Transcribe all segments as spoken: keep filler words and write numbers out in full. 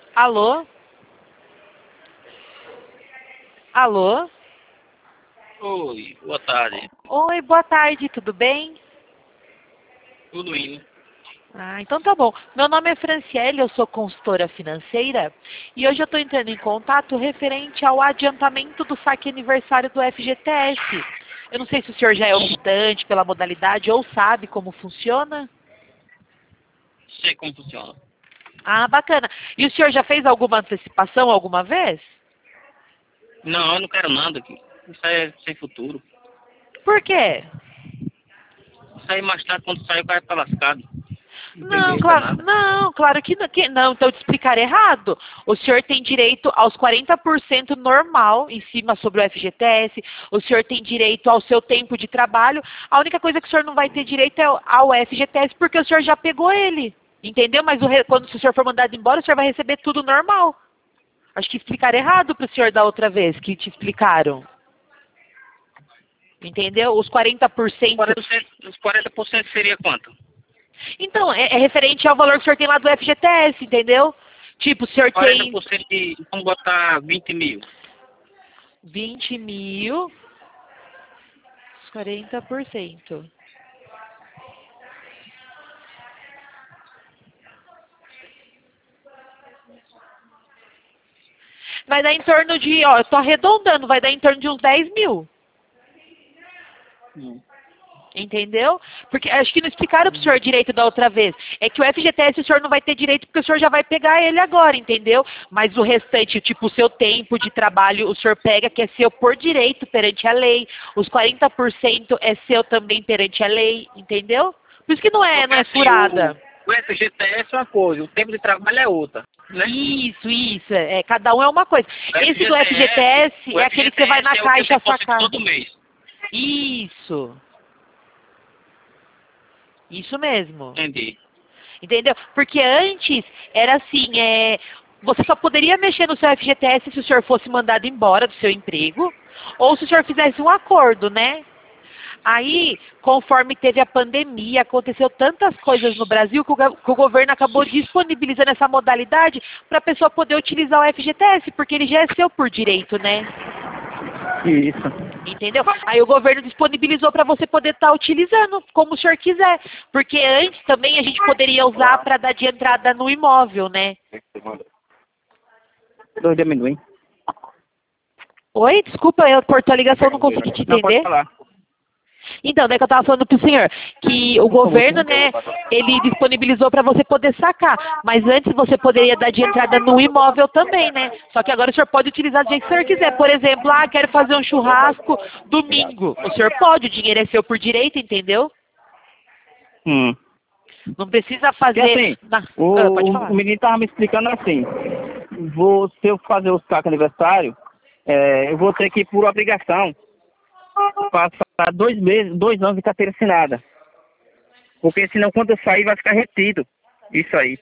Alô? Alô? Oi, boa tarde. Oi, boa tarde, tudo bem? Tudo indo. Ah, então tá bom. Meu nome é Franciele, eu sou consultora financeira e hoje eu estou entrando em contato referente ao adiantamento do saque aniversário do F G T S. Eu não sei se o senhor já é optante pela modalidade ou sabe como funciona. Sei como funciona. Ah, bacana. E o senhor já fez alguma antecipação alguma vez? Não, eu não quero nada aqui. Isso aí é sem futuro. Por quê? Isso aí mais tarde, quando sair, o cara tá lascado. Não tem Não, direito a claro, nada. não, claro que não, que não. Então, te explicar errado. O senhor tem direito aos quarenta por cento normal em cima sobre o F G T S. O senhor tem direito ao seu tempo de trabalho. A única coisa que o senhor não vai ter direito é ao F G T S porque o senhor já pegou ele. Entendeu? Mas o re- quando o senhor for mandado embora, o senhor vai receber tudo normal. Acho que explicaram errado para o senhor da outra vez que te explicaram. Entendeu? Os quarenta por cento. quarenta por cento, os quarenta por cento seria quanto? Então, é, é referente ao valor que o senhor tem lá do F G T S, entendeu? Tipo, o senhor tem quarenta por cento de, vamos botar vinte mil. vinte mil, quarenta por cento. Vai dar em torno de, ó, eu tô arredondando, vai dar em torno de uns dez mil. Hum. Entendeu? Porque acho que não explicaram pro senhor direito da outra vez. É que o F G T S o senhor não vai ter direito porque o senhor já vai pegar ele agora, entendeu? Mas o restante, tipo, o seu tempo de trabalho, o senhor pega que é seu por direito perante a lei. Os quarenta por cento é seu também perante a lei, entendeu? Por isso que não é, Porque não é assim, o, furada. o F G T S é uma coisa, o tempo de trabalho é outra, né? Isso, isso. É, cada um é uma coisa. O Esse do F G T S o é aquele que você vai F G T S na é o que eu caixa deposito sacar. todo mês. Isso. Isso mesmo. Entendi. Entendeu? Porque antes era assim, é, você só poderia mexer no seu F G T S se o senhor fosse mandado embora do seu emprego ou se o senhor fizesse um acordo, né? Aí, conforme teve a pandemia, aconteceu tantas coisas no Brasil que o, go- que o governo acabou disponibilizando essa modalidade para a pessoa poder utilizar o F G T S, porque ele já é seu por direito, né? Isso. Entendeu? Aí o governo disponibilizou para você poder estar utilizando como o senhor quiser. Porque antes também a gente poderia usar para dar de entrada no imóvel, né? Dois de amendoim. Oi, desculpa, eu cortou a ligação, não consegui te Não, pode entender. falar. Então, daí que eu estava falando para o senhor, que o governo, né, ele disponibilizou para você poder sacar. Mas antes você poderia dar de entrada no imóvel também, né? Só que agora o senhor pode utilizar do jeito que o senhor quiser. Por exemplo, ah, quero fazer um churrasco domingo. O senhor pode, o dinheiro é seu por direito, entendeu? Hum. Não precisa Porque fazer. assim, na- Ah, pode o, falar. o menino tava me explicando assim, vou, se eu fazer os cacos aniversário, é, eu vou ter que, por obrigação, passar dois meses, dois anos de carteira assinada. Porque senão quando eu sair vai ficar retido. Isso aí.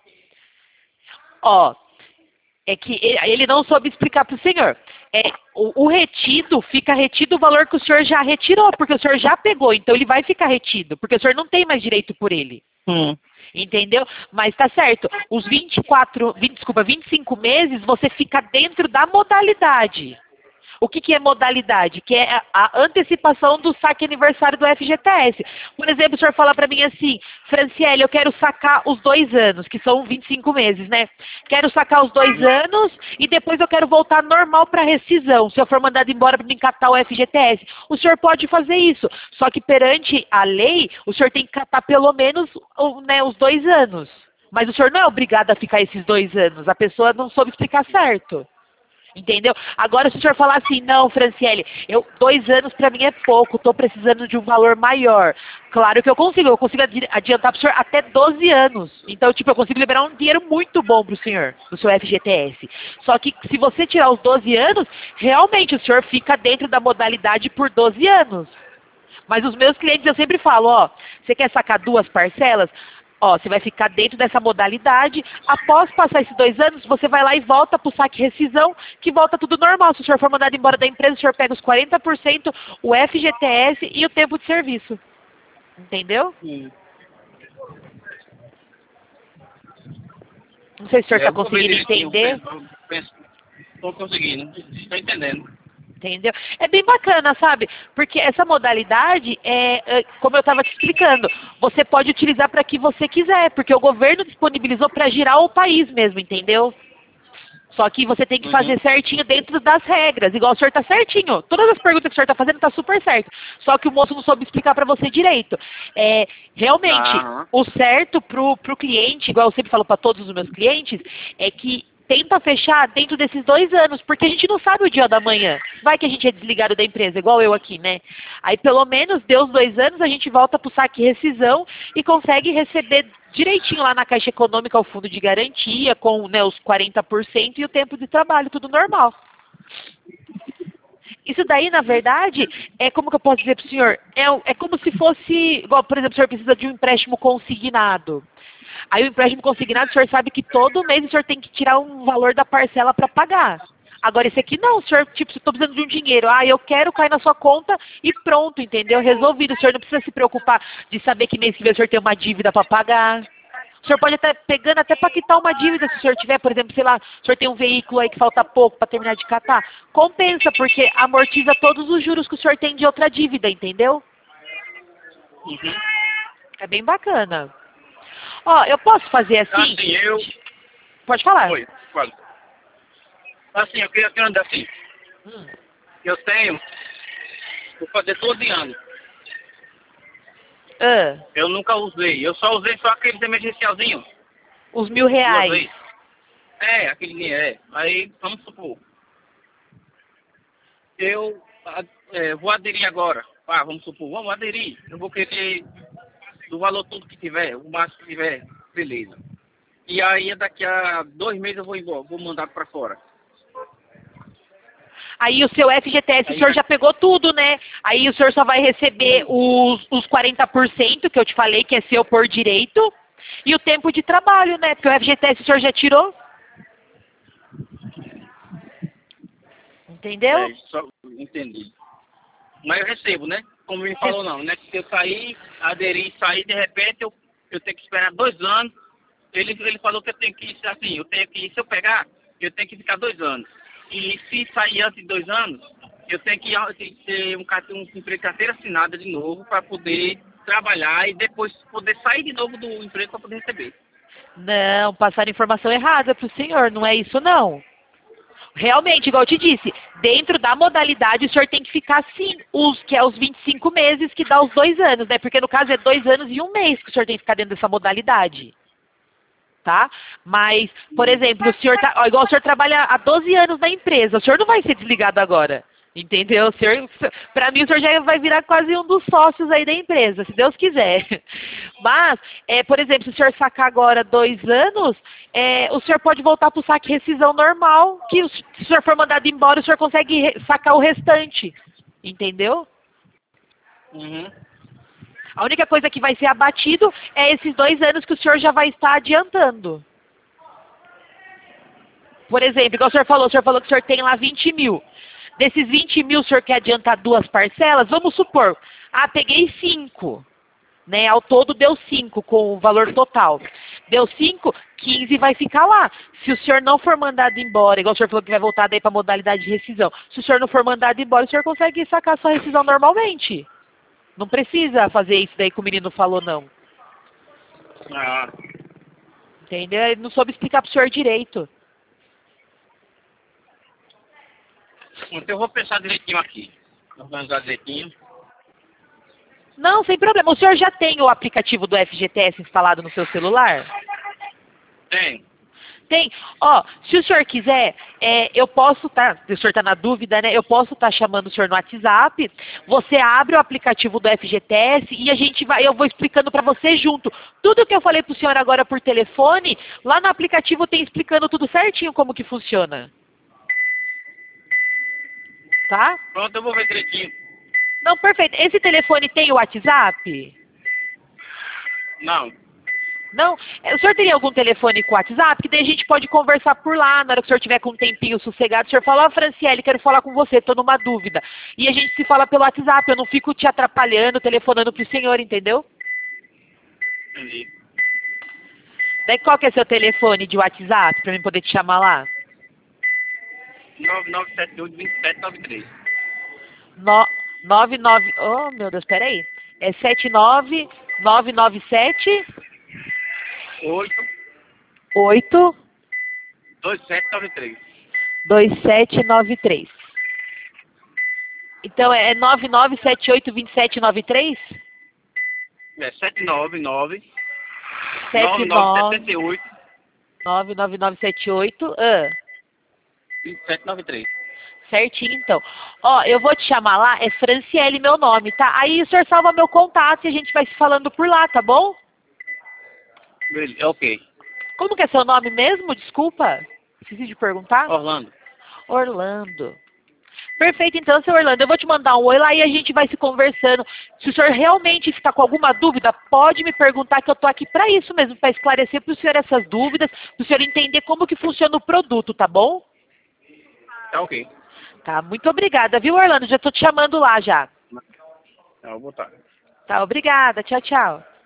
Ó, é que e- ele não soube explicar para o senhor. É, o, o retido fica retido o valor que o senhor já retirou, porque o senhor já pegou, então ele vai ficar retido, porque o senhor não tem mais direito por ele. Hum. Entendeu? Mas tá certo. Os vinte e quatro, vinte, desculpa, vinte e cinco meses você fica dentro da modalidade. O que, que é modalidade? Que é a, a antecipação do saque aniversário do F G T S. Por exemplo, o senhor fala para mim assim, Franciele, eu quero sacar os dois anos, que são vinte e cinco meses, né? Quero sacar os dois anos e depois eu quero voltar normal para rescisão, se eu for mandado embora para me catar o F G T S. O senhor pode fazer isso, só que perante a lei, o senhor tem que catar pelo menos o- né, os dois anos. Mas o senhor não é obrigado a ficar esses dois anos, a pessoa não soube explicar certo. Entendeu? Agora, se o senhor falar assim, não, Franciele, eu, dois anos para mim é pouco, estou precisando de um valor maior. Claro que eu consigo, eu consigo adi- adiantar para o senhor até doze anos. Então, tipo, eu consigo liberar um dinheiro muito bom para o senhor, do seu F G T S. Só que se você tirar os doze anos, realmente o senhor fica dentro da modalidade por doze anos. Mas os meus clientes eu sempre falo, ó, você quer sacar duas parcelas? Ó, você vai ficar dentro dessa modalidade. Após passar esses dois anos, você vai lá e volta para o saque rescisão, que volta tudo normal. Se o senhor for mandado embora da empresa, o senhor pega os quarenta por cento, o F G T S e o tempo de serviço. Entendeu? Hum. Não sei se o senhor É, está eu vou ver conseguindo direitinho, entender. Estou conseguindo, estou entendendo. Entendeu? É bem bacana, sabe? Porque essa modalidade é, é, como eu estava te explicando, você pode utilizar para que você quiser, porque o governo disponibilizou para girar o país mesmo, entendeu? Só que você tem que Uhum. fazer certinho dentro das regras, igual o senhor está certinho. Todas as perguntas que o senhor está fazendo está super certo. Só que o moço não soube explicar para você direito. É, realmente, Aham. o certo pro, pro cliente, igual eu sempre falo para todos os meus clientes, é que tenta fechar dentro desses dois anos, porque a gente não sabe o dia da manhã. Vai que a gente é desligado da empresa, igual eu aqui, né? Aí pelo menos deu os dois anos, a gente volta pro saque rescisão e consegue receber direitinho lá na Caixa Econômica o fundo de garantia, com, né, os quarenta por cento e o tempo de trabalho, tudo normal. Isso daí, na verdade, é como que eu posso dizer para o senhor? É, é como se fosse, igual, por exemplo, o senhor precisa de um empréstimo consignado. Aí o empréstimo consignado, o senhor sabe que todo mês o senhor tem que tirar um valor da parcela para pagar. Agora, esse aqui não, o senhor, tipo, estou precisando de um dinheiro. Ah, eu quero, cai na sua conta e pronto, entendeu? Resolvido. O senhor não precisa se preocupar de saber que mês que vem o senhor tem uma dívida para pagar. O senhor pode até, pegando até para quitar uma dívida, se o senhor tiver, por exemplo, sei lá, o senhor tem um veículo aí que falta pouco para terminar de catar. Compensa, porque amortiza todos os juros que o senhor tem de outra dívida, entendeu? Uhum. É bem bacana. Ó, eu posso fazer assim? Assim, eu... Pode falar. Oi, fala. Assim, eu queria perguntar assim. Hum. Eu tenho... Vou fazer doze anos. Ah, Eu nunca usei. Eu só usei só aqueles emergencialzinhos. os mil Duas reais. vezes. É, aquele dinheiro, é. Aí, vamos supor. Eu a- é, vou aderir agora. Ah, vamos supor, vamos aderir. Eu vou querer do valor tudo que tiver, o máximo que tiver, beleza. E aí daqui a dois meses eu vou embora, vou mandar pra fora. Aí o seu F G T S, o Aí senhor vai- já pegou tudo, né? Aí o senhor só vai receber os, os quarenta por cento que eu te falei que é seu por direito e o tempo de trabalho, né? Porque o F G T S o senhor já tirou. Entendeu? É, só entendi. Mas eu recebo, né? Como me falou não, né? Se eu sair, aderir, sair, de repente eu, eu tenho que esperar dois anos. Ele, ele falou que eu tenho que, assim, eu tenho que, se eu pegar, eu tenho que ficar dois anos. E se sair antes de dois anos, eu tenho que, eu tenho que ter um, carte- um emprego de carteira assinada de novo para poder trabalhar e depois poder sair de novo do emprego para poder receber. Não, passaram informação errada para o senhor, não é isso não. Realmente, igual eu te disse, dentro da modalidade o senhor tem que ficar sim, os, que é os vinte e cinco meses, que dá os dois anos, né? Porque no caso é dois anos e um mês que o senhor tem que ficar dentro dessa modalidade. Tá? Mas, por exemplo, o senhor tá, ó, igual o senhor trabalha há doze anos na empresa, o senhor não vai ser desligado agora. Entendeu? O senhor, para mim, o senhor já vai virar quase um dos sócios aí da empresa, se Deus quiser. Mas, é, por exemplo, se o senhor sacar agora dois anos, é, o senhor pode voltar para o saque rescisão normal, que o- se o senhor for mandado embora, o senhor consegue re- sacar o restante. Entendeu? Uhum. A única coisa que vai ser abatido é esses dois anos que o senhor já vai estar adiantando. Por exemplo, igual o senhor falou, o senhor falou que o senhor tem lá vinte mil. Desses vinte mil, o senhor quer adiantar duas parcelas? Vamos supor, ah, peguei cinco. Né? Ao todo deu cinco com o valor total. Deu cinco, quinze vai ficar lá. Se o senhor não for mandado embora, igual o senhor falou que vai voltar daí para a modalidade de rescisão. Se o senhor não for mandado embora, o senhor consegue sacar sua rescisão normalmente. Não precisa fazer isso daí que o menino falou, não. Ah, Entendeu? Ele não soube explicar pro senhor direito. então eu vou pensar direitinho aqui. Organizar direitinho. Não, sem problema. O senhor já tem o aplicativo do F G T S instalado no seu celular? Tem. Tem. Ó, se o senhor quiser, é, eu posso estar, se o senhor está na dúvida, né? Eu posso estar chamando o senhor no WhatsApp. Você abre o aplicativo do F G T S e a gente vai, eu vou explicando para você junto. Tudo que eu falei pro senhor agora por telefone, lá no aplicativo tem explicando tudo certinho como que funciona. Tá? Pronto, eu vou ver direitinho. Não, perfeito. Esse telefone tem o WhatsApp? Não. Não? É, o senhor teria algum telefone com WhatsApp? Que daí a gente pode conversar por lá, na hora que o senhor tiver com um tempinho sossegado. O senhor fala, ó, Franciele, quero falar com você, estou numa dúvida. E a gente se fala pelo WhatsApp, eu não fico te atrapalhando, telefonando pro senhor, entendeu? Entendi. Daí qual que é seu telefone de WhatsApp pra mim poder te chamar lá? nove nove sete oito, dois sete nove três. No, nove nove... Oh, meu Deus, peraí. É sete nove nove nove sete oito, oito dois sete nove três. dois sete nove três. Então é nove nove sete oito, dois sete nove três? É sete nove nove, sete nove nove nove sete oito, nove nove nove sete oito. Ah, dois sete nove três. certinho, então. Ó, eu vou te chamar lá, é Franciele meu nome, tá? Aí o senhor salva meu contato e a gente vai se falando por lá, tá bom? Beleza, ok. Como que é seu nome mesmo? Desculpa. Esqueci de perguntar. Orlando. Orlando. Perfeito, então, seu Orlando. Eu vou te mandar um oi lá e a gente vai se conversando. Se o senhor realmente ficar com alguma dúvida, pode me perguntar que eu tô aqui para isso mesmo, para esclarecer para o senhor essas dúvidas, para o senhor entender como que funciona o produto, tá bom? Tá ok. Tá, muito obrigada, viu, Orlando? Já tô te chamando lá já. Tá, eu vou botar. Tá, obrigada. Tchau, tchau.